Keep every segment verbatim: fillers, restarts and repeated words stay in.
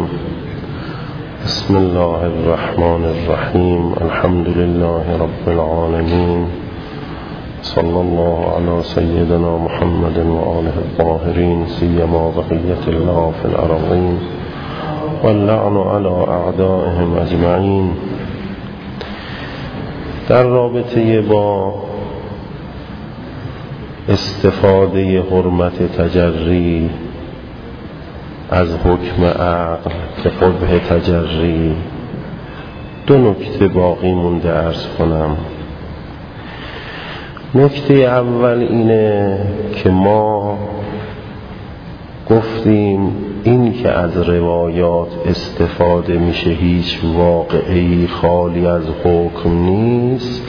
بسم الله الرحمن الرحیم. الحمد لله رب العالمین. صلی الله علی سیدنا محمد و آله الطاهرین، سیما بقیة الله فی الارضین واللعن علی اعدائهم اجمعین. در رابطه با استفاده حرمت تجری از حکم عقل که قبح تجری دو نکته باقی مونده عرض کنم. نکته اول اینه که ما گفتیم این که از روایات استفاده میشه هیچ واقعی خالی از حکم نیست.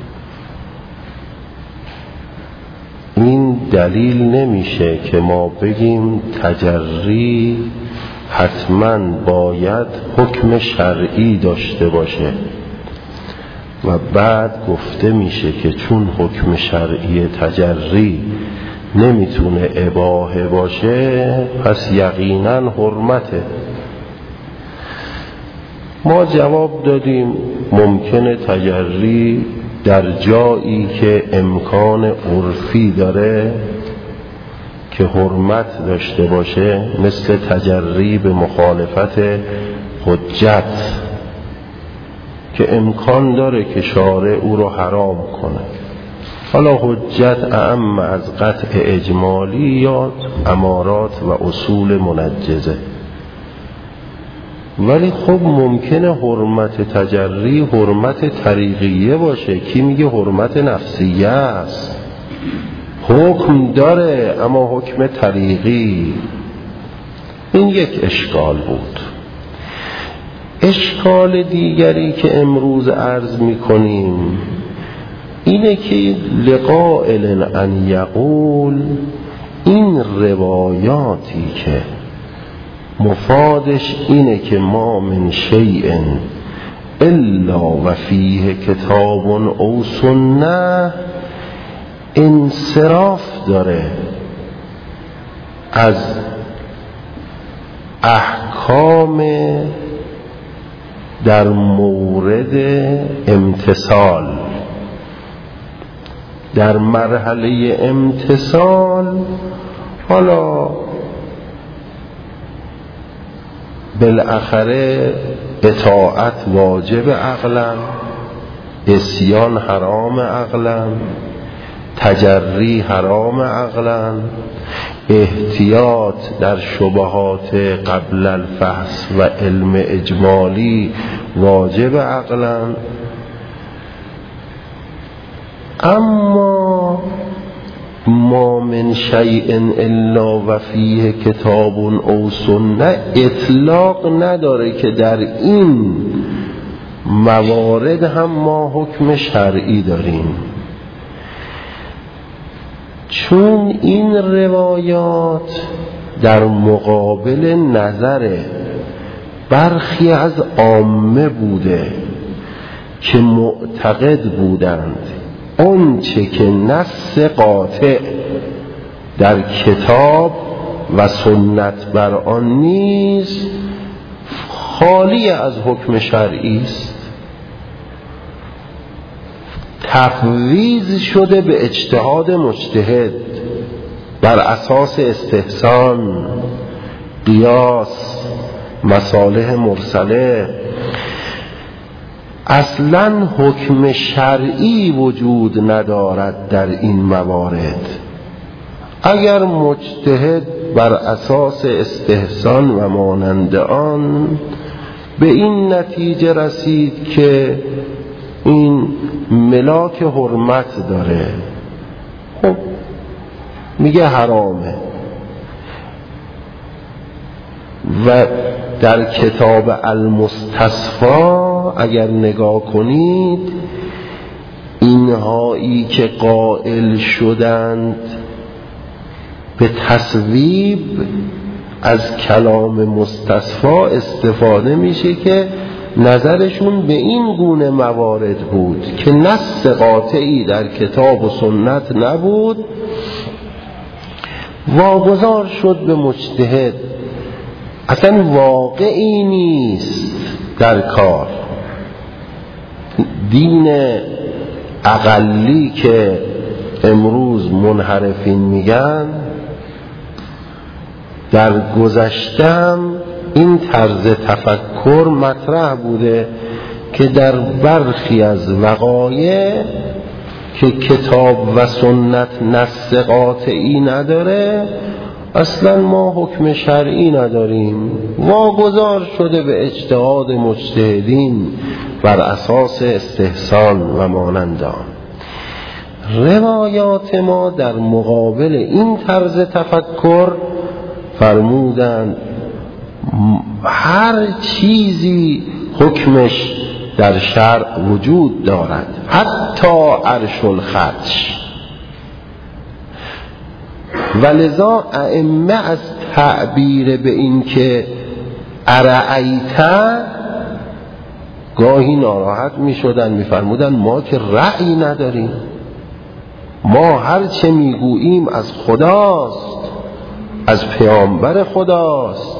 این دلیل نمیشه که ما بگیم تجری حتما باید حکم شرعی داشته باشه و بعد گفته میشه که چون حکم شرعی تجری نمیتونه اباحه باشه پس یقینا حرمته. ما جواب دادیم ممکنه تجری در جایی که امکان عرفی داره که حرمت داشته باشه، مثل تجری به مخالفت حجت که امکان داره که شارع او رو حرام کنه. حالا حجت اعم از قطع اجمالی یا امارات و اصول منجزه. ولی خب ممکنه حرمت تجری حرمت طریقیه باشه. کی میگه حرمت نفسیه است؟ حکم داره اما حکم طریقی. این یک اشکال بود. اشکال دیگری که امروز عرض میکنیم اینه که لقائل ان یقول این روایاتی که مفادش اینه که ما من شیء الا و فیه کتاب او سنه انصراف داره از احکام در مورد امتثال. در مرحله امتثال حالا بالاخره اطاعت واجب عقلا، عصیان حرام عقلا، تجری حرام عقلا، احتیاط در شبهات قبل الفحص و علم اجمالی واجب عقلا. اما ما من شیء الا و فیه کتاب او سنه اطلاق نداره که در این موارد هم ما حکم شرعی داریم، چون این روایات در مقابل نظر برخی از عامه بوده که معتقد بودند آنچه که نص قاطع در کتاب و سنت بر آن نیست خالی از حکم شرعی است، تفویض شده به اجتهاد مجتهد بر اساس استحسان، قیاس، مصالح مرسله. اصلا حکم شرعی وجود ندارد در این موارد. اگر مجتهد بر اساس استحسان و مانند آن به این نتیجه رسید که این ملاک حرمت داره، خب میگه حرامه. و در کتاب المستصفا اگر نگاه کنید اینهایی که قائل شدند به تصویب از کلام مستصفا استفاده میشه که نظرشون به این گونه موارد بود که نص قاطعی در کتاب و سنت نبود، واگذار شد به مجتهد اصلا واقعی نیست در کار. دین اقلی که امروز منحرفین میگن، در گذشتم این طرز تفکر مطرح بوده که در برخی از وقایع که کتاب و سنت نص قاطعی نداره اصلا ما حکم شرعی نداریم، واگذار شده به اجتهاد مجتهدین بر اساس استحسان و مانند آن. روایات ما در مقابل این طرز تفکر فرمودند هر چیزی حکمش در شرع وجود دارد، حتی عرش الخدش. ولذا ائمه از تعبیر به این که ارأیت گاهی ناراحت می شدن، می فرمودن ما که رأی نداریم، ما هر چه می گوییم از خداست، از پیامبر خداست،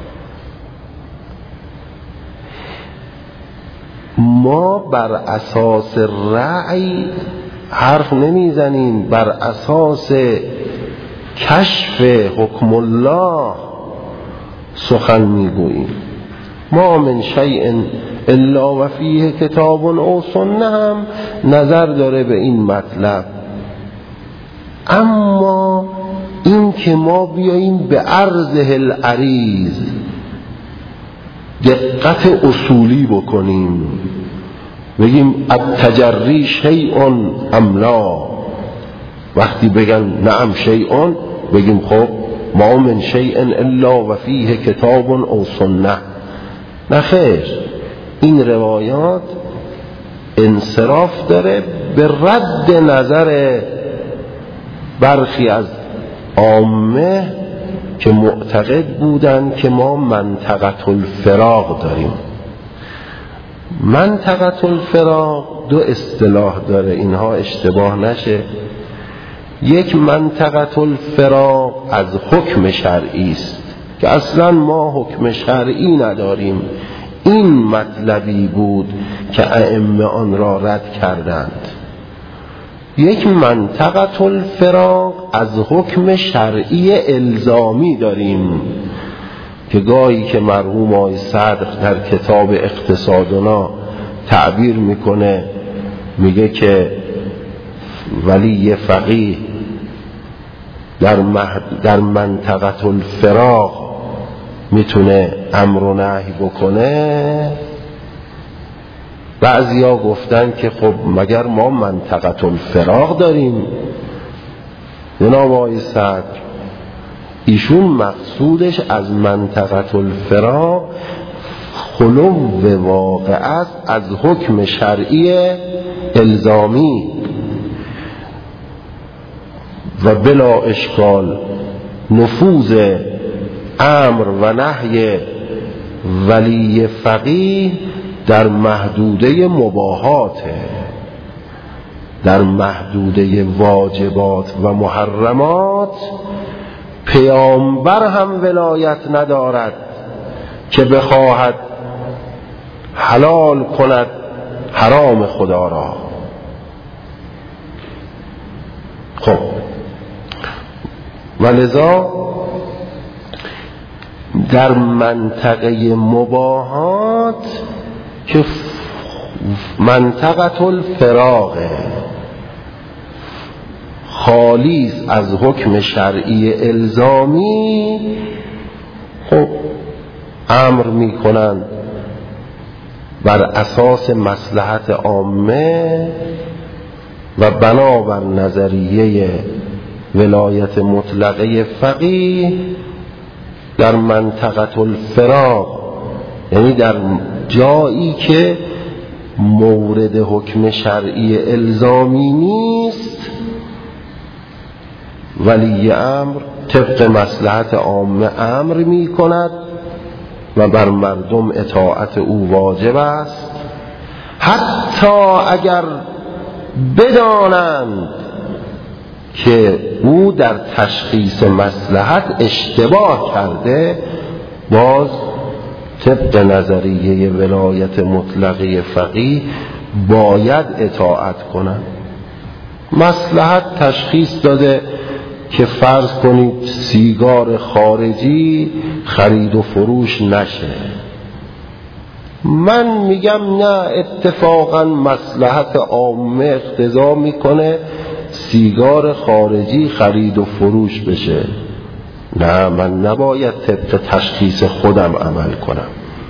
ما بر اساس رأی حرف نمیزنیم، بر اساس کشف حکم الله سخن میگوییم. ما من شیء الا و فیه کتاب او سنه هم نظر داره به این مطلب. اما این که ما بیاییم به عرضه العریض دقت اصولی بکنیم، بگیم التجری شیء ام لا، وقتی بگن نعم شیء بگیم خب ما من شیء الا و فیه کتاب او سنه. نه خیر، این روایات انصراف داره به رد نظر برخی از عامه که معتقد بودن که ما منطقة الفراغ داریم. منطقة الفراغ دو اصطلاح داره، اینها اشتباه نشه. یک منطقة الفراغ از حکم شرعی است که اصلا ما حکم شرعی نداریم. این مطلبی بود که ائمه آن را رد کردند. یک منطقة الفراغ از حکم شرعی الزامی داریم که گاهی که مرحوم آقای صدر در کتاب اقتصادنا تعبیر میکنه، میگه که ولی فقیه در, در منطقة الفراغ میتونه امر و نهی بکنه. بعضیا گفتن که خب مگر ما منطقة الفراغ داریم؟ جناب آقای صدر ایشون مقصودش از منطقة الفراغ خلو واقع است از حکم شرعی الزامی و بلا اشکال نفوذ امر و نهی ولی فقیه در محدوده مباحاته، در محدوده واجبات و محرمات پیامبر هم ولایت ندارد که بخواهد حلال کند حرام خدا را. خب ولذا در منطقه مباحات که منطقة الفراغ خالی از حکم شرعی الزامی، خب امر می کنند بر اساس مصلحت عامه و بنابر نظریه ولایت مطلقه فقیه در منطقة الفراغ، یعنی در جایی که مورد حکم شرعی الزامی نیست، ولی امر طبق مصلحت عامه امر می کند و بر مردم اطاعت او واجب است، حتی اگر بدانند که او در تشخیص مصلحت اشتباه کرده، باز طبق نظریه ولایت مطلقه فقیه باید اطاعت کنن. مصلحت تشخیص داده که فرض کنید سیگار خارجی خرید و فروش نشه، من میگم نه، اتفاقا مصلحت عامه اقتضا میکنه سیگار خارجی خرید و فروش بشه. نه، من نباید طبق تشخیص خودم عمل کنم،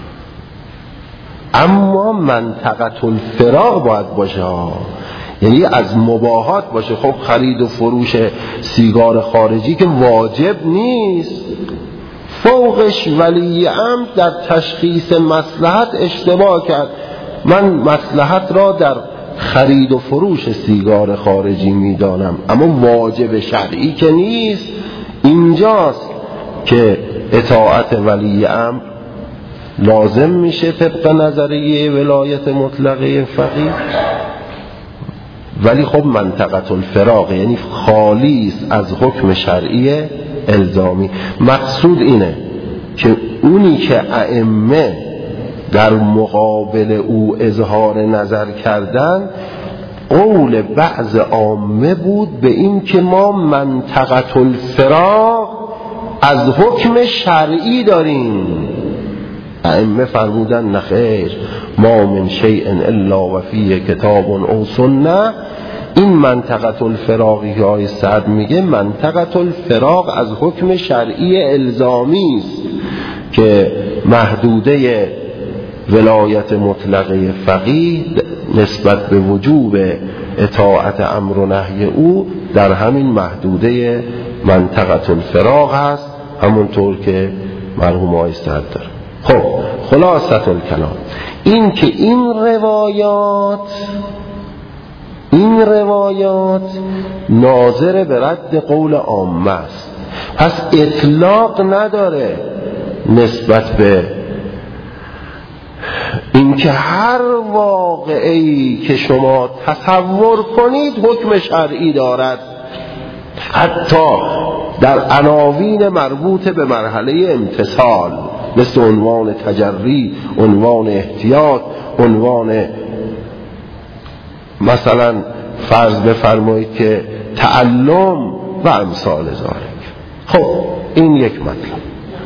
اما منطقه الفراغ باید باشه، یعنی از مباحات باشه. خب خرید و فروش سیگار خارجی که واجب نیست، فوقش ولی امر در تشخیص مصلحت اشتباه کرد. من مصلحت را در خرید و فروش سیگار خارجی میدانم، اما واجب شرعی که نیست. اینجاست که اطاعت ولی امر لازم میشه طبق نظریه ولایت مطلقه فقیه. ولی خب منطقه الفراغ یعنی خالی است از حکم شرعی الزامی. مقصود اینه که اونی که ائمه در مقابل او اظهار نظر کردن، قول بعض عامه بود به این که ما منطقه الفراغ از حکم شرعی داریم. ائمه فرمودن نخیر، ما من شیء الا و فیه کتاب او سنه. این منطقه الفراغی که آقای سعد میگه منطقه الفراغ از حکم شرعی الزامی است که محدوده ولایت مطلقه فقیه نسبت به وجوب اطاعت امر و نهی او در همین محدوده منطقه الفراغ هست، همونطور که مرحوم آقای سعد داره. خب خلاصه الکلام این که این روایات این روایات ناظر به رد قول عامه است، پس اطلاق نداره نسبت به اینکه هر واقعی که شما تصور کنید حکم شرعی دارد. حتی در عناوین مربوط به مرحله امتثال مثل عنوان تجری، عنوان احتیاط، عنوان مثلا فرض بفرمایید که تعلم و امثال ذالک. خب این یک مطلب.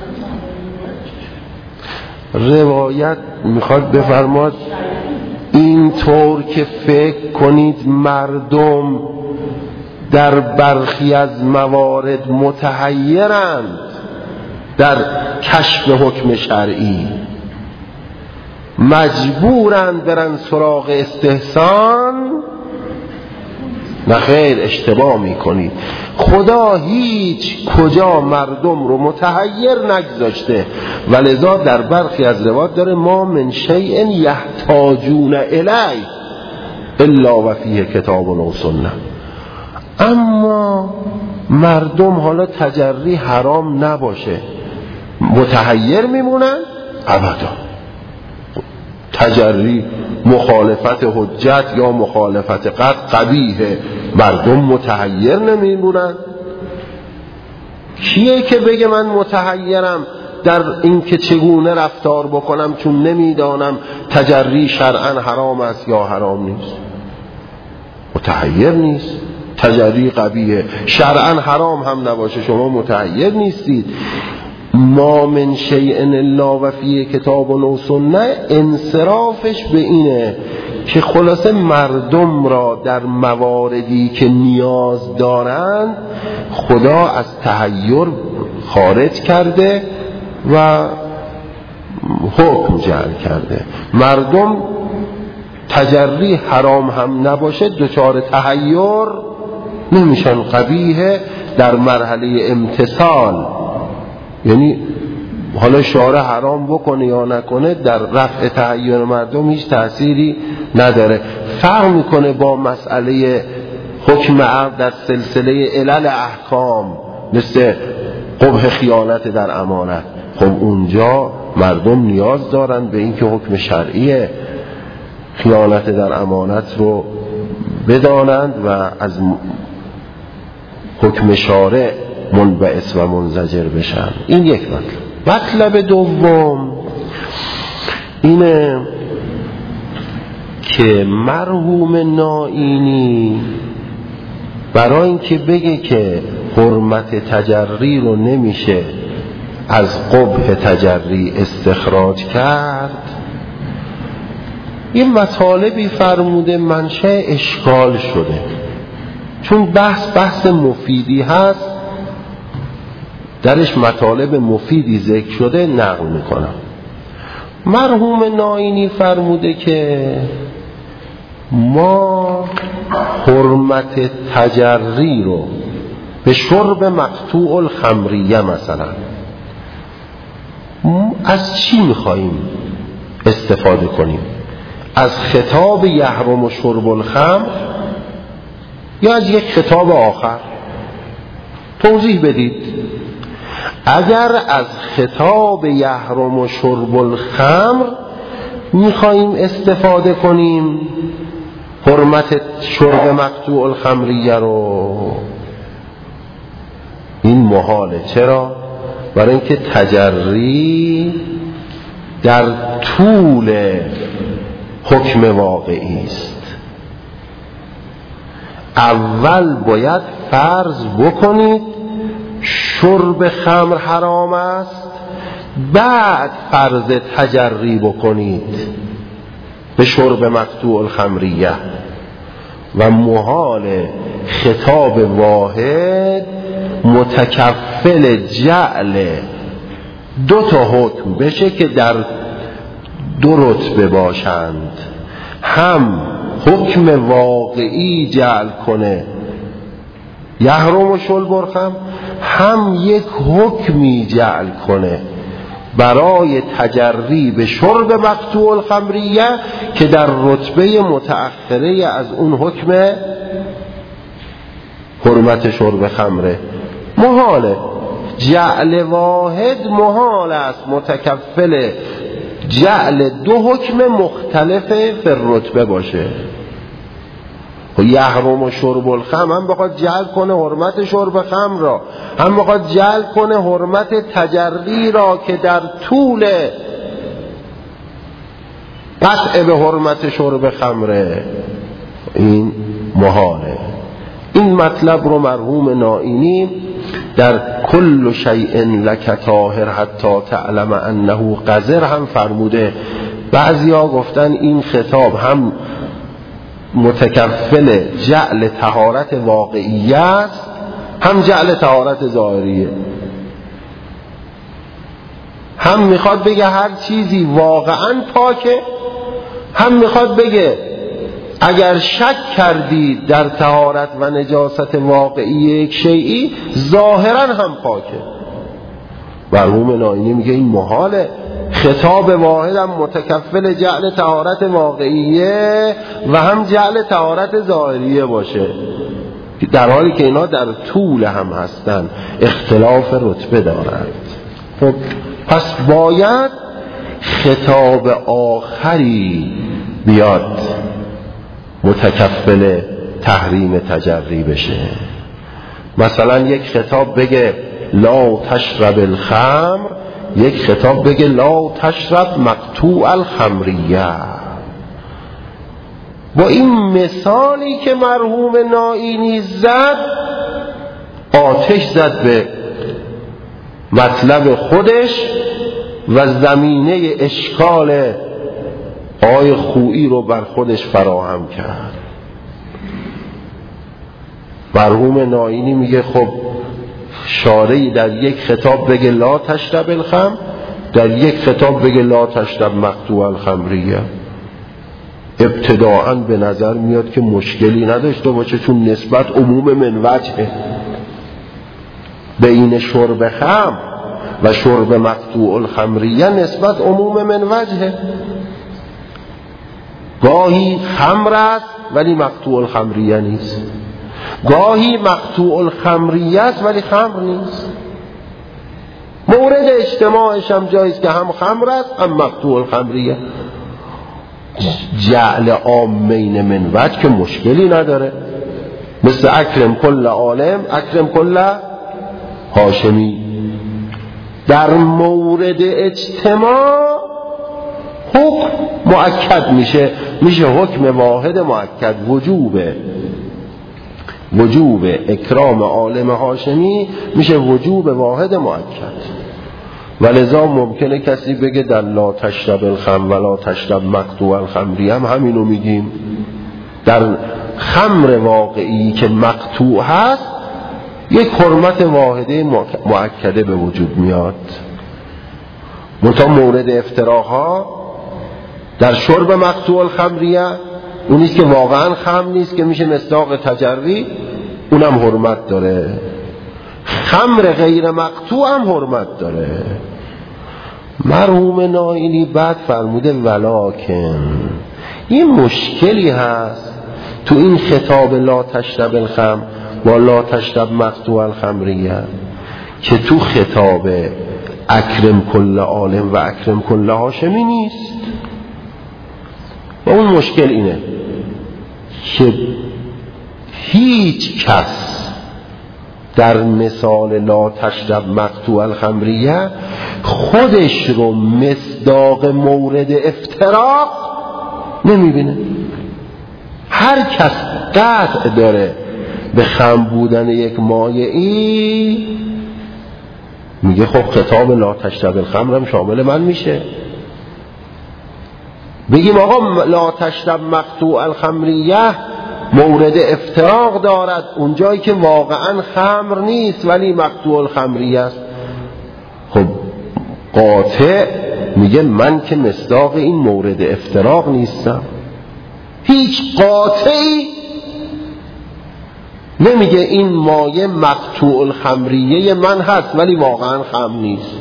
روایت میخواد بفرماد اینطور که فکر کنید مردم در برخی از موارد متحیرند در کشف حکم شرعی، مجبورند برن سراغ استحسان. نخیر، اشتباه میکنید. خدا هیچ کجا مردم رو متحیر نگذاشته، ولذا در برخی از روایات داره ما من شیء یحتاجون الی الا و فیه کتاب و سنه. اما مردم حالا تجری حرام نباشه متحیر میمونن؟ ابدا. تجری مخالفت حجت یا مخالفت قطع قبیحه، مردم متحیر نمیمونن. کیه که بگه من متحیرم در این که چگونه رفتار بکنم چون نمیدانم تجری شرعا حرام است یا حرام نیست؟ متحیر نیست. تجری قبیحه شرعا حرام هم نباشه شما متحیر نیستید. ما من شیء الا و فیه کتاب و سنه انصرافش به اینه که خلاصه مردم را در مواردی که نیاز دارند خدا از تحیر خارج کرده و حکم جعل کرده. مردم تجری حرام هم نباشه دچار تحیر نمیشن. قبیحه در مرحله امتثال، یعنی حالا شارع حرام بکنه یا نکنه در رفع تحیر مردم هیچ تأثیری نداره. فرق میکنه با مسئله حکم عقد در سلسله علل احکام مثل قبح خیانت در امانت. خب اونجا مردم نیاز دارن به اینکه حکم شرعی خیانت در امانت رو بدانند و از حکم شارع منبعث و منزجر بشن. این یک مطلب. مطلب دوم اینه که مرحوم نائینی برای اینکه بگه که حرمت تجری رو نمیشه از قبح تجری استخراج کرد، این مطالبی فرموده منشأ اشکال شده، چون بحث بحث مفیدی هست، درش مطالب مفیدی ذکر شده، نقل میکنم. مرحوم نائینی فرموده که ما حرمت تجری رو به شرب مقطوع الخمریه مثلا از چی میخواییم استفاده کنیم؟ از خطاب یحرم شرب الخمر یا از یک خطاب آخر؟ توضیح بدید. اگر از خطاب یحرم شرب الخمر میخواییم استفاده کنیم حرمت شرب مقطوع الخمریه رو، این محاله. چرا؟ برای اینکه تجری در طول حکم واقعی است. اول باید فرض بکنید شرب خمر حرام است، بعد فرض تجری بکنید به شرب مقطوع الخمریه. و محال خطاب واحد متکفل جعل دو تا حکم بشه که در دو رتبه باشند، هم حکم واقعی جعل کنه یحرم و شرب الخمر، هم یک حکمی جعل کنه برای تجری به شرب مقطوع الخمریه که در رتبه متأخره از اون حکم حرمت شرب خمره. محاله جعل واحد محال است متکفل جعل دو حکم مختلف فی رتبه باشه. یحرم و شرب الخمر هم بخواد جعل کنه حرمت شرب خمر را، هم بخواد جعل کنه حرمت تجری را که در طول قطع به حرمت شرب خمره، این محاله. این مطلب رو مرحوم نائینی در کل شیء لک طاهر حتی تعلم انه قذر هم فرموده. بعضیا گفتن این خطاب هم متکفل جعل طهارت واقعیه است، هم جعل طهارت ظاهریه. هم میخواد بگه هر چیزی واقعا پاکه، هم میخواد بگه اگر شک کردید در طهارت و نجاست واقعی یک شیئی ظاهرا هم پاکه. مرحوم نائینی میگه این محاله، خطاب واحد هم متکفل جعل طهارت واقعیه و هم جعل طهارت ظاهریه باشه، در حالی که اینا در طول هم هستن، اختلاف رتبه دارند. خب پس باید خطاب آخری بیاد متکفل تحریم تجری بشه. مثلا یک خطاب بگه لا تشرب الخمر، یک خطاب بگه لا تشرب مقطوع الخمریه. با این مثالی که مرحوم نائینی زد آتش زد به مطلب خودش و زمینه اشکال آقای خویی رو بر خودش فراهم کرد. مرحوم نائینی میگه خب شارعی در یک خطاب بگه لا تشرب الخمر، در یک خطاب بگه لا تشرب مقطوع الخمریه، ابتداعاً به نظر میاد که مشکلی نداشته باشه، چون نسبت عموم من وجهه. بین شرب خمر و شرب مقطوع الخمریه نسبت عموم من وجهه. گاهی خمر است ولی مقطوع الخمریه نیست، گاهی مقطوع الخمریه است ولی خمر نیست. مورد اجتماعش هم جاییست که هم خمر است هم مقطوع الخمریه. جعل عامین من وجه که مشکلی نداره، مثل اکرم کل عالم اکرم کل هاشمی. در مورد اجتماع حکم مؤکد میشه، میشه حکم واحد مؤکد، وجوبه وجوب اکرام عالم هاشمی میشه وجوب واحد مؤکد. ولذا ممکنه کسی بگه در لا تشرب الخمر ولا تشرب مقطوع الخمری هم همینو میگیم، در خمر واقعی که مقطوع هست یک حرمت واحده مؤکده به وجود میاد. منتها مورد افتراها در شرب مقطوع الخمریه اونیست که واقعا خمر نیست که میشه مصداق تجری، اونم حرمت داره. خمر غیر مقطوع هم حرمت داره. مرحوم نائینی بعد فرموده ولکن یه مشکلی هست تو این خطاب لا تشرب الخمر و لا تشرب مقطوع الخمریه که تو خطاب اکرم کل عالم و اکرم کل هاشمی نیست. و اون مشکل اینه که هیچ کس در مثال لا تشرب مقطوع الخمریه خودش رو مصداق مورد افتراق نمیبینه. هر کس قطع داره به خمر بودن یک مایعی میگه خب خطاب لا تشرب الخمر هم شامل من میشه. بگیم آقا لا تشرب مقطوع الخمریه مورد افتراق دارد اونجایی که واقعا خمر نیست ولی مقطوع الخمریه است، خب قاطع میگه من که مصداق این مورد افتراق نیستم. هیچ قاطعی نمیگه این مایه مقطوع الخمریه من هست ولی واقعا خمر نیست.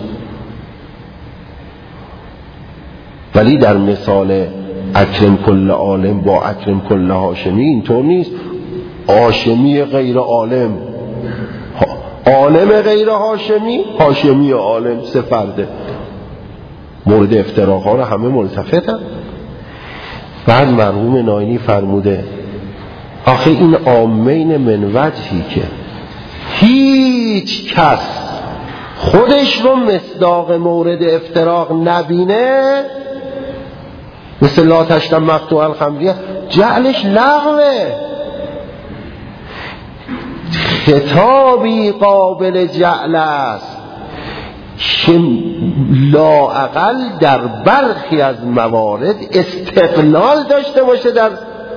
ولی در مثال اکرم کل عالم با اکرم کل هاشمی اینطور نیست. هاشمی غیر عالم، عالم غیر هاشمی، هاشمی عالم، سه فرده. مورد افتراق ها رو همه ملتفتن. بعد مرحوم نائینی فرموده آخه این عامین من وجهی که هیچ کس خودش رو مصداق مورد افتراق نبینه، مثل لا تشرب مقطوع الخمریه، جعلش لغوه. خطابی قابل جعل است که لااقل در برخی از موارد استقلال داشته باشه در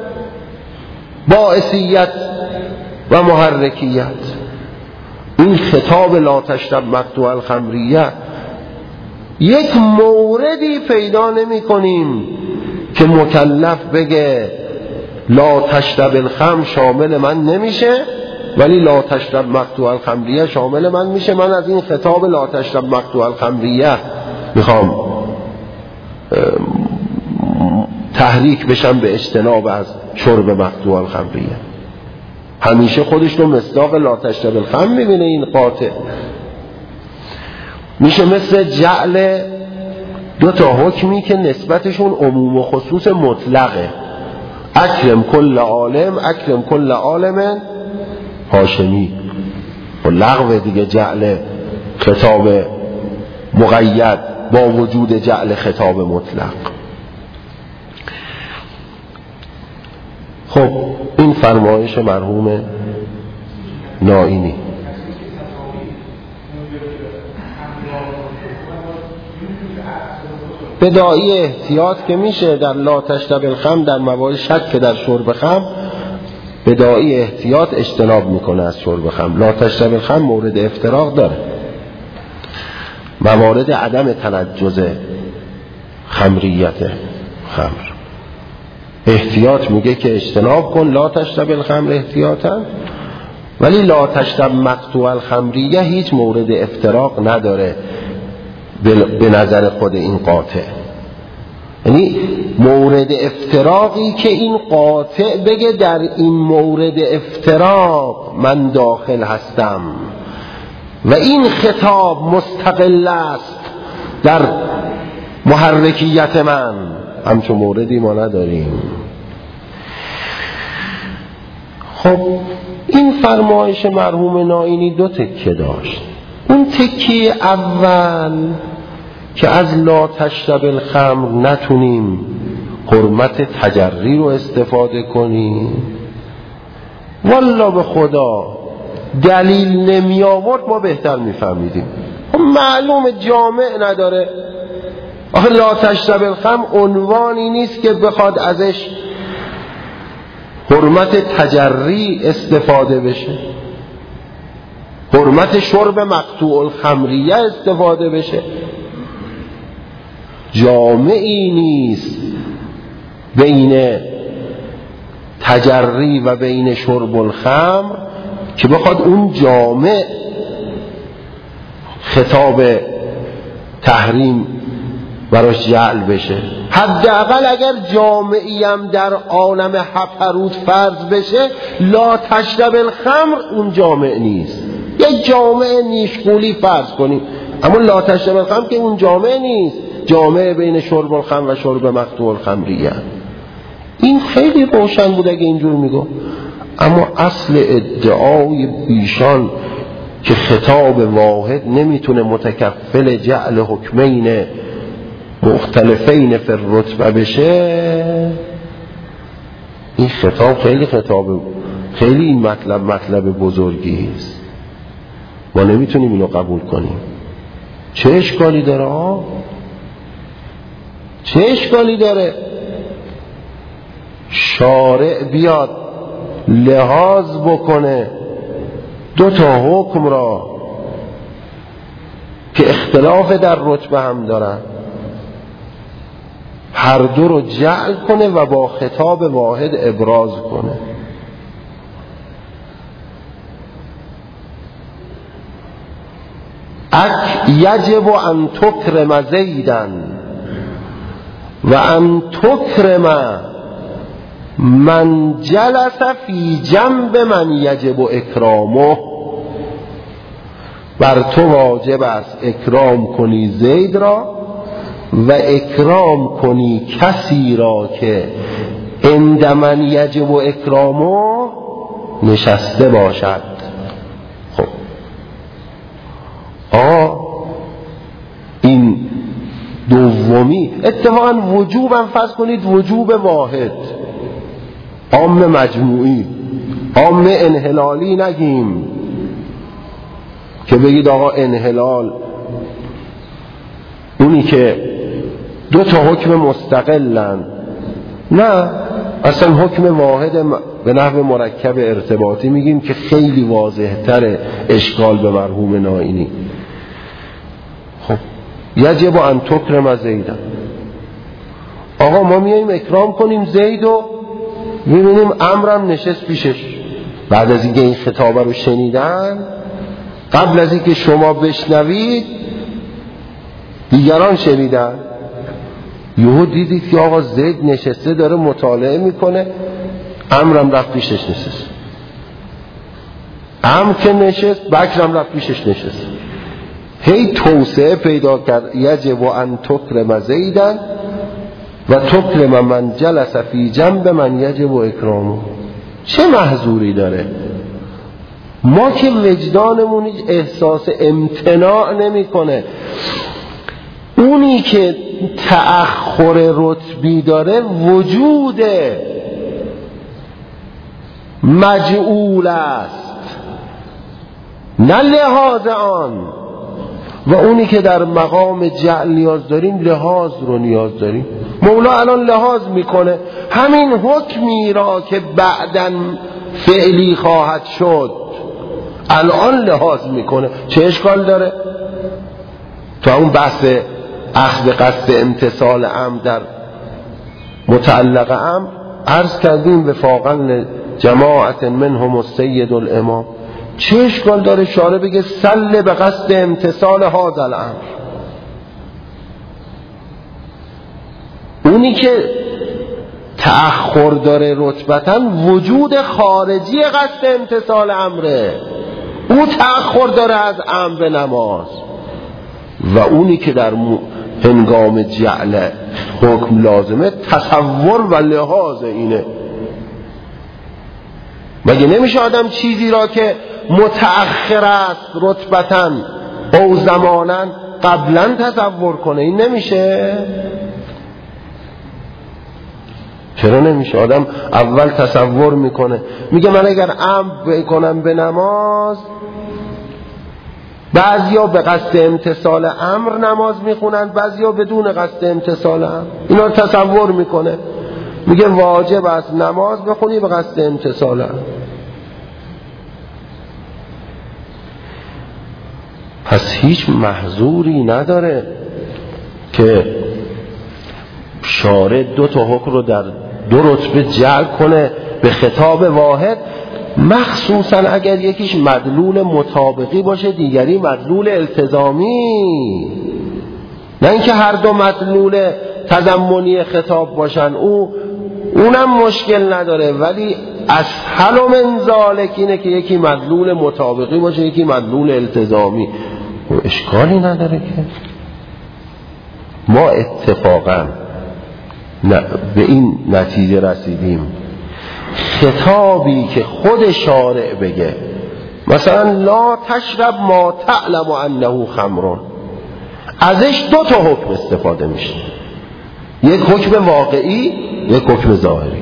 باعثیت و محرکیت. این خطاب لا تشرب مقطوع الخمریه یک موردی پیدا نمی کنیم که مکلف بگه لا تشرب الخمر شامل من نمیشه ولی لا تشرب مقطوع الخمریه شامل من میشه. من از این خطاب لا تشرب مقطوع الخمریه میخوام تحریک بشم به اجتناب از شرب مقطوع الخمریه. همیشه خودش رو مصداق لا تشرب الخمر میبینه. این قاطع میشه مثل جعل دو تا حکمی که نسبتشون عموم و خصوص مطلقه. اکرم کل عالم، اکرم کل عالم هاشمی، و لغو دیگه جعل خطاب مقید با وجود جعل خطاب مطلق. خب این فرمایش مرحوم نائینی. بداعی احتیاط که میشه در لا تشرب الخمر در موارد شک که در شرب خمر بداعی احتیاط اجتناب میکنه از شرب خمر. لا تشرب الخمر مورد افتراق داره، موارد عدم تنجز خمریت خمر احتیاط میگه که اجتناب کن لا تشرب الخمر احتیاطا، ولی لا تشرب مقطوع الخمریه هیچ مورد افتراق نداره به نظر خود این قاطع. یعنی مورد افتراقی که این قاطع بگه در این مورد افتراق من داخل هستم و این خطاب مستقل است در محرکیت من، همچون موردی ما نداریم. خب این فرمایش مرحوم نائینی دو تکه داشت. اون اون تکی اول که از لا تشرب الخمر نتونیم حرمت تجری رو استفاده کنیم، والله به خدا دلیل نمی آورد ما بهتر میفهمیدیم. معلوم جامع نداره. آخه لا تشرب الخمر عنوانی نیست که بخواد ازش حرمت تجری استفاده بشه، حرمت شرب مقطوع الخمریه استفاده بشه. جامعی نیست بین تجری و بین شرب الخمر که بخواد اون جامع خطاب تحریم براش جعل بشه. حداقل اگر جامعی هم در عالم هپروت فرض بشه، لا تشرب الخمر اون جامع نیست. یک جامع نیشگولی فرض کنیم، اما لا تشرب الخمر که اون جامع نیست، جامع بین شرب الخمر و شرب مقطوع الخمریه. این خیلی روشن بود اگه اینجور میگو. اما اصل ادعای بیشان که خطاب واحد نمیتونه متکفل جعل حکمین مختلفین فی الرتبه بشه، این خطاب خیلی خطاب خیلی این مطلب مطلب بزرگی است. ما نمیتونیم اینو قبول کنیم. چه اشکالی داره ها؟ چه اشکالی داره شارع بیاد لحاظ بکنه دو تا حکم را که اختلاف در رتبه هم دارن، هر دو رو جعل کنه و با خطاب واحد ابراز کنه؟ اک یجب ان تکرم زیدن و ان تکرم من جلس فی جنب من یجب اکرامه. بر تو واجب است اکرام کنی زید را و اکرام کنی کسی را که عند من یجب اکرامه نشسته باشد. خب آه این دومی اتفاقا وجوب هم فرض کنید وجوب واحد، عام مجموعی، عام انحلالی نگیم که بگید آقا انحلال اونی که دو تا حکم مستقلن، نه اصلا حکم واحد به نحو مرکب ارتباطی میگیم که خیلی واضح تر اشکال به مرحوم نائینی. خب یجب ان تکرم زیدن، آقا ما میاییم اکرام کنیم زیدو، میبینیم امرم نشست پیشش. بعد از اینکه این خطابه رو شنیدن، قبل از اینکه شما بشنوید دیگران شنیدن، یهو دیدید که آقا زید نشسته داره مطالعه میکنه، امرم رفت پیشش نشست. امر که نشست بکرم رفت پیشش نشست. هی توسعه پیدا کرد. یجب ان تکرم زیدن و تکرم من جلس فی جنب من یجب اکرامه. چه محظوری داره؟ ما که وجدانمون هیچ احساس امتناع نمیکنه. اونی که تأخر رتبی داره وجود مجعول است، نه لحاظ آن. و اونی که در مقام جعل نیاز داریم لحاظ رو نیاز داریم. مولا الان لحاظ میکنه همین حکمی را که بعداً فعلی خواهد شد الان لحاظ میکنه. چه اشکال داره؟ تا اون بحث اخذ قصد امتصال امر در متعلق امر عرض کردیم وفاقا جماعت منهم السید الامام. چه اشکال داره شارع بگه سل به قصد امتصال هذا الامر؟ اونی که تأخر داره رتبتا وجود خارجی قصد امتصال امره، او تأخر داره از امر نماز. و اونی که در هنگام جعل حکم لازمه تصور و لحاظ اینه. مگه نمیشه آدم چیزی را که متأخر است رتبتاً او زمانن قبلا تصور کنه. این نمیشه؟ چرا نمیشه؟ آدم اول تصور میکنه، میگه من اگر امر بکنم به نماز، بعضیا به قصد امتثال امر نماز میخونند، بعضیا بدون قصد امتثال امر. اینا رو تصور میکنه، میگه واجب است نماز بخونی به قصد امتثال امر. پس هیچ محظوری نداره که شارع دو تا حکم رو در دو رتبه جعل کنه به خطاب واحد، مخصوصا اگر یکیش مدلول مطابقی باشه دیگری مدلول التزامی، نه اینکه هر دو مدلول تضمنی خطاب باشن. او اونم مشکل نداره، ولی اسهل من ذالک اینه که یکی مدلول مطابقی باشه یکی مدلول التزامی. اشکالی نداره که ما اتفاقا به این نتیجه رسیدیم خطابی که خود شارع بگه مثلا لا تشرب ما تعلم انه خمر، ازش دو تا حکم استفاده میشه، یک حکم واقعی یک حکم ظاهری.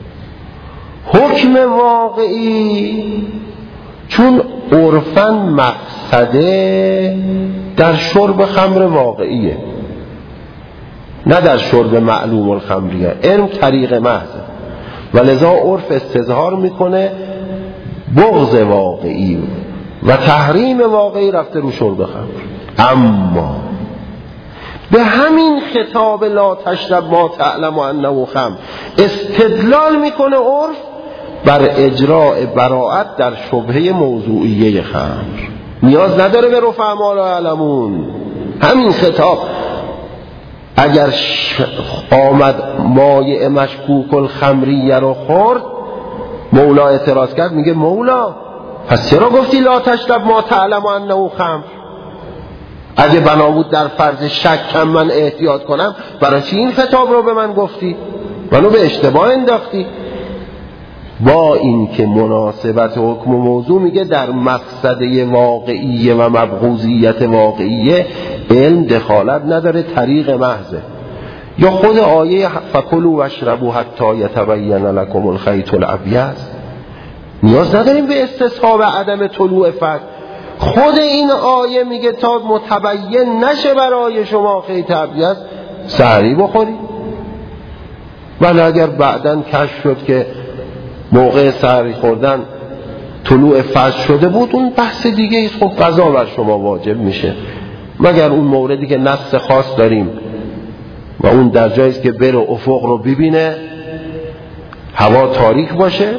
حکم واقعی چون عرفاً مقصده در شرب خمر واقعیه، نه در شرب معلوم الخمریه. علم طریق محضه و لذا عرف استظهار میکنه بغض واقعی و تحریم واقعی رفته رو شرب خمر. اما به همین خطاب لا تشرب ما تعلم انه خمر استدلال میکنه عرف بر اجراء براءت در شبهه موضوعیه خمر. نیاز نداره به رفع ما لا یعلمون. همین خطاب اگر آمد مایع مشکوک الخمریه رو خورد، مولا اعتراض کرد، میگه مولا پس چرا گفتی لا تشرب ما تعلم انه خمر؟ اگه بنا بود در فرض شک من احتیاط کنم، برای چی این خطاب رو به من گفتی؟ منو به اشتباه انداختی. با این که مناسبت حکم و موضوع میگه در مقصده واقعیه و مبغوضیت واقعیه علم دخالت نداره، طریق محضه. یا خود آیه فکلوا واشربوا حتی یتبین لکم الخیط الابیض، نیاز نداریم به استصحاب عدم طلوع فجر. خود این آیه میگه تا متبین نشه برای شما خیط ابیض سحری بخوری. ولی اگر بعداً کشف شد که موقع سحری خوردن طلوع فجر شده بود، اون بحث دیگه ایست، خب قضا بر شما واجب میشه، مگر اون موردی که نص خاص داریم و اون در جاییست که بره افق رو ببینه، هوا تاریک باشه،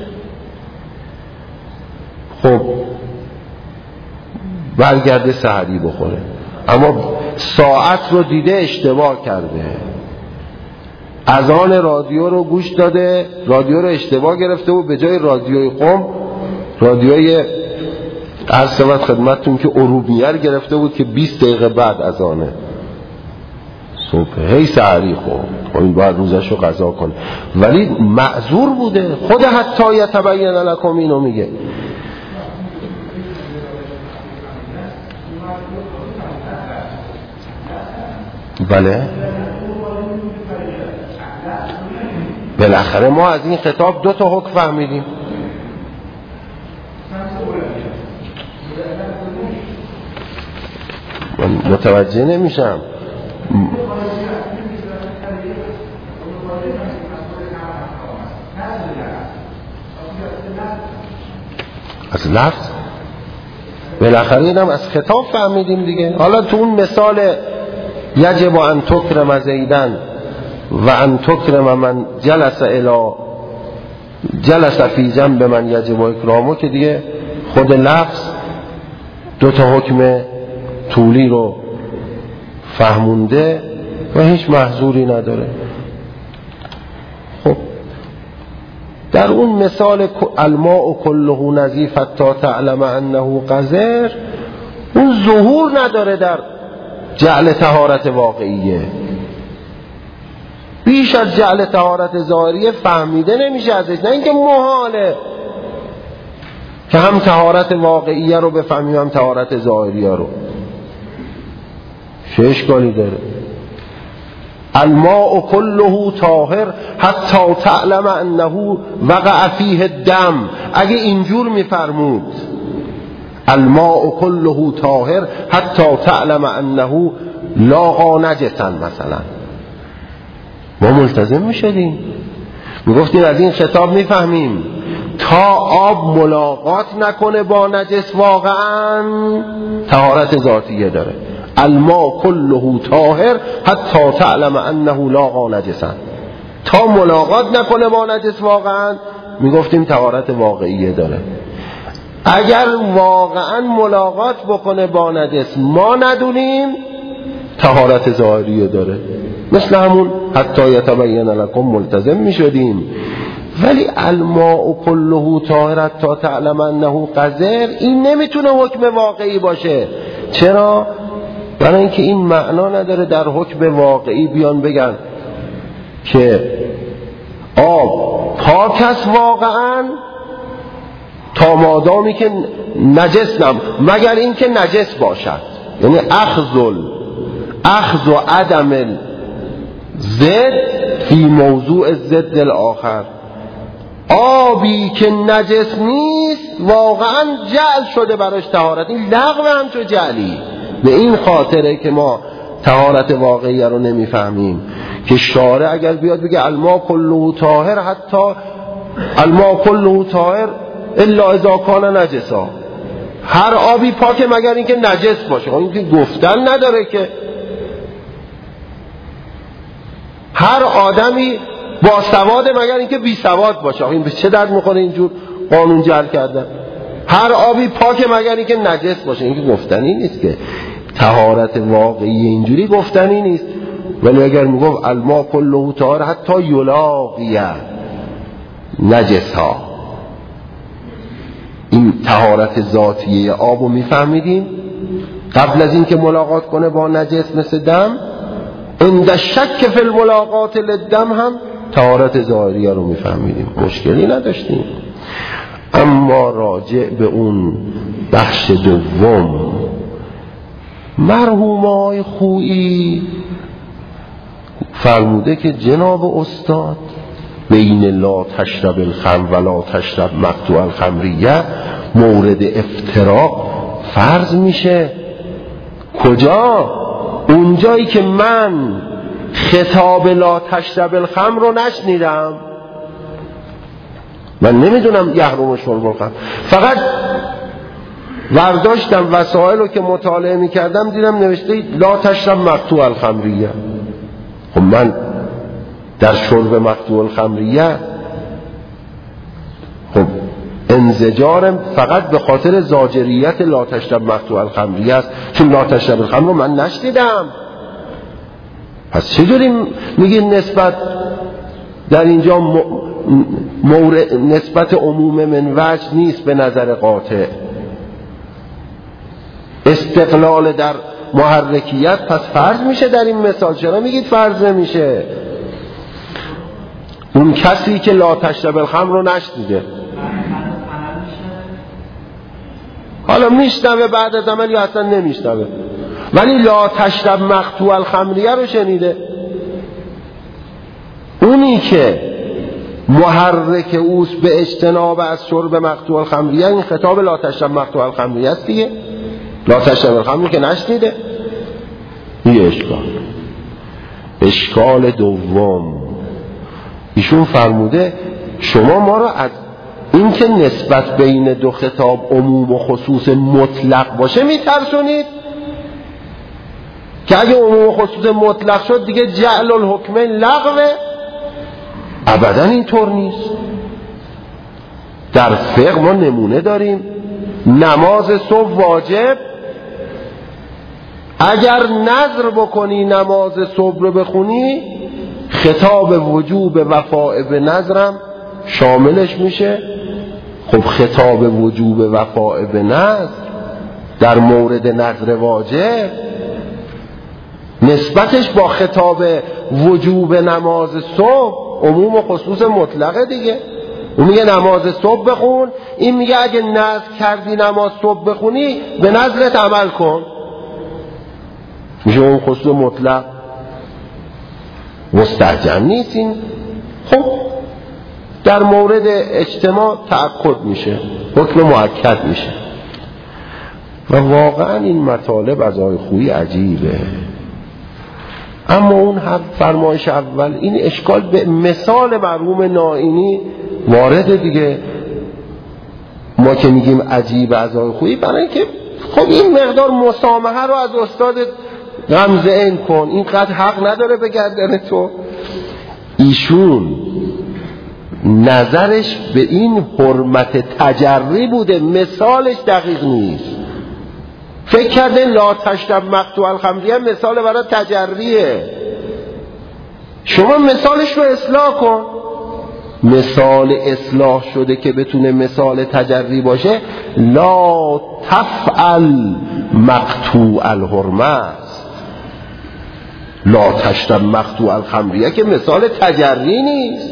خب برگرده سحری بخوره. اما ساعت رو دیده اشتباه کرده، اذان رادیو رو گوش داده، رادیو رو اشتباه گرفته و به جای رادیوی قم رادیوی عرض شود خدمتتون که ارومیه گرفته بود که بیست دقیقه بعد اذانه صبح، هی سحری خورد. این باید روزش رو قضا کنه، ولی معذور بوده. خود حتی یتبین لکم اینو میگه. بله بالاخره ما از این خطاب دو تا حکم فهمیدیم. من متوجه نمیشم. از لفظ بالاخره اینم از خطاب فهمیدیم دیگه. حالا تو اون مثال یجب ان تکرم زیدن و ان تکرم من جلس الی جلس فی جنب من یجب اکرامو که دیگه خود لفظ دو تا حکم طولی رو فهمونده و هیچ محظوری نداره. خب در اون مثال الماء کله نظیف حتی تعلم انه قذر، اون ظهور نداره در جعل طهارت واقعیه، بیش از جعل طهارت ظاهریه فهمیده نمیشه ازش. نه اینکه محاله که هم طهارت واقعیه رو بفهمیم هم طهارت ظاهریه رو. چه اشکالی داره؟ الماء كله طاهر حتی تعلم انه وقع فیه الدم. اگه اینجور میفرمود الماء كله طاهر حتی تعلم انه لاقا نجسا مثلا، ما ملتزم میشدیم، میگفتیم از این خطاب میفهمیم تا آب ملاقات نکنه با نجس واقعا طهارت ذاتیه داره. الماء كله طاهر حتی تعلم انه لاقا نجسا، تا ملاقات نکنه با نجس واقعا میگفتیم طهارت واقعیه داره. اگر واقعا ملاقات بکنه با نجس ما ندونیم طهارت ظاهریه داره، مثل همون حتی یتبین لکم ملتزم میشدیم. ولی الماء كله طاهر حتی تعلم انه قذر، این نمیتونه حکم واقعی باشه. چرا؟ برای اینکه این معنا نداره در حکم واقعی بیان بگن که آب پاک است واقعا تا مادامی که نجس نم، مگر اینکه نجس باشد. یعنی اخذ اخذ و عدم زد فی موضوع زد الاخر. آبی که نجس نیست واقعا جعل شده براش طهارت، این لغو هم تو جعلی. به این خاطره که ما طهارت واقعی رو نمیفهمیم که شارع اگر بیاد بگه الماء كله طاهر حتی الماء كله طاهر الا اذا کان نجسا، هر آبی پاکه مگر اینکه نجس باشه. این که گفتن نداره که هر آدمی با سواده مگر اینکه بی سواد باشه. این به چه درد میخوره اینجور قانون جعل کردن؟ هر آبی پاکه مگر اینکه نجس باشه. این که گفتنی نیست، که طهارت واقعی اینجوری گفتنی نیست. ولی اگر میگفت الماء كله طاهر حتی یلاقی نجس ها، این طهارت ذاتیه آبو میفهمیدیم قبل از اینکه ملاقات کنه با نجس مثل دم. عند شک فی الملاقات للدم هم طهارت ظاهریه رو میفهمیدیم، مشکلی نداشتیم. اما راجع به اون بخش دوم، مرحومای خویی فرموده که جناب استاد بین لا تشرب الخمر و لا تشرب مقطوع الخمریه مورد افتراق فرض میشه. کجا؟ اونجایی که من خطاب لا تشرب الخمر رو نشنیدم، من نمیدونم یحرم شرب الخمر، فقط ورداشتم وسایل رو که مطالعه میکردم دیدم نوشته لا تشرب مقطوع الخمریه. خب من در شرب مقطوع الخمریه خب انزجارم فقط به خاطر زاجریت لا تشرب مقطوع الخمریه است، چون لا تشرب الخمر رو من نشنیدم. پس چجوری میگین نسبت در اینجا مورد نسبت عموم من وجه نیست به نظر قاطع؟ استقلال در محرکیت پس فرض میشه در این مثال. چرا میگید فرض نمیشه؟ اون کسی که لا تشرب الخمر رو نشنیده حالا میشنوه بعد از عمل یا اصلا نمیشنوه، ولی لا تشرب مقطوع الخمریه رو شنیده. اونی که محرک اوست به اجتناب از شرب مقطوع الخمریه، این خطاب لا تشرب مقطوع الخمریه است دیگه. لا تشرب الخمر که نشنیده. این اشکال. اشکال دوم، ایشون فرموده شما ما را از این که نسبت بین دو خطاب عموم و خصوص مطلق باشه میترسونید، که اگه عموم و خصوص مطلق شد دیگه جعل الحکمین لغوه. ابدا اینطور نیست. در فقه ما نمونه داریم. نماز صبح واجب، اگر نذر بکنی نماز صبح رو بخونی خطاب وجوب وفاء به نذرم شاملش میشه. خب خطاب وجوب وفاء به نذر در مورد نذر واجب نسبتش با خطاب وجوب نماز صبح عموم و خصوص مطلقه دیگه. اون میگه نماز صبح بخون، این میگه اگه نذر کردی نماز صبح بخونی به نذرت عمل کن. میشه اون خصوص مطلق مستحجم نیست. این خب در مورد اجتماع تأکد میشه، حکم مؤکد میشه. و واقعا این مطالب از آقای خویی عجیبه. اما اون فرمایش اول این اشکال به مثال مرحوم نائینی وارده دیگه. ما که میگیم عجیب از آقای خویی برای اینکه خب این مقدار مسامحه رو از استاد غمزه این کن، اینقدر حق نداره به گردن تو. ایشون نظرش به این حرمت تجری بوده، مثالش دقیق نیست. فکر کرده لا تشرب مقطوع الخمریه مثال برای تجریه. شما مثالش رو اصلاح کن. مثال اصلاح شده که بتونه مثال تجری باشه لا تفعل مقطوع الحرمه است. لا تشرب مقطوع الخمریه که مثال تجری نیست.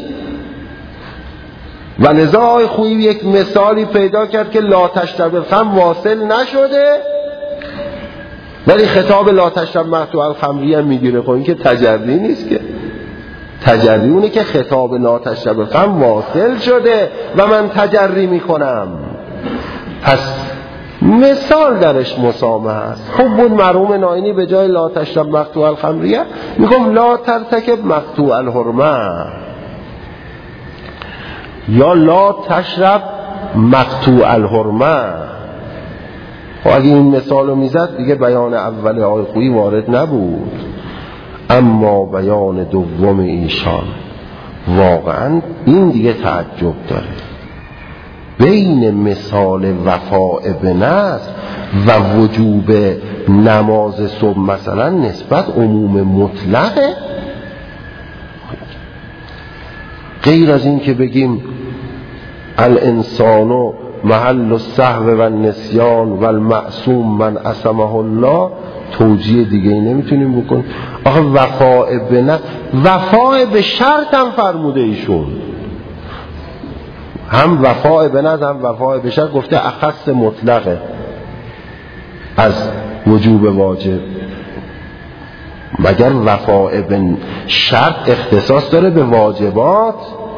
و لذا آقای خویی یک مثالی پیدا کرد که لا تشرب الخمر واصل نشده ولی خطاب لا تشرب مقطوع الخمریه میگیره. خب این که تجری نیست، که تجری اونه که خطاب لا تشرب الخمر واصل شده و من تجری میکنم. پس مثال درش مسامحه است. خب بود مرحوم نائینی به جای لا تشرب مقطوع الخمریه میگم لا ترتکب مقطوع الحرمه یا لا تشرب مقطوع الحرمه. خب اگه این مثال رو میزد دیگه بیان اول آقای خویی وارد نبود. اما بیان دوم ایشان واقعا این دیگه تعجب داره. بین مثال وفاء به نذر و وجوب نماز صبح مثلا نسبت عموم مطلقه، غیر از این که بگیم الانسان محل السهو و النسیان و المعصوم من عصمه الله، توجیه دیگه ای نمیتونیم بکنیم. آخه وفاء به نه وفاء به شرط هم فرموده ایشون، هم وفاء به نه هم وفاء به شرط گفته اخص مطلقه از وجوب واجب. مگر وفاء به شرط اختصاص داره به واجبات؟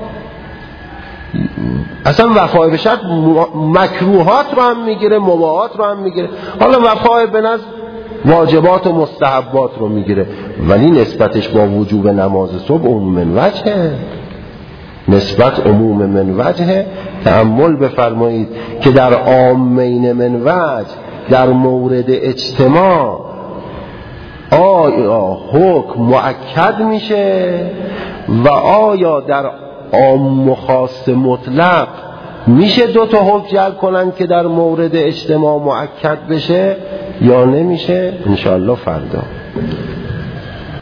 اصلا وفای به شرط مکروهات رو هم میگیره، مباحات رو هم میگیره. حالا وفای به نذر واجبات و مستحبات رو میگیره، ولی نسبتش با وجوب نماز صبح عموم من وجهه. نسبت عموم من وجهه. تأمل بفرمایید که در عامین من وجه در مورد اجتماع آیا حکم مؤکد میشه و آیا در عام و خاص مطلق میشه دو تا حکم جلب کنن که در مورد اجتماع مؤکد بشه یا نمیشه؟ انشاءالله فردا.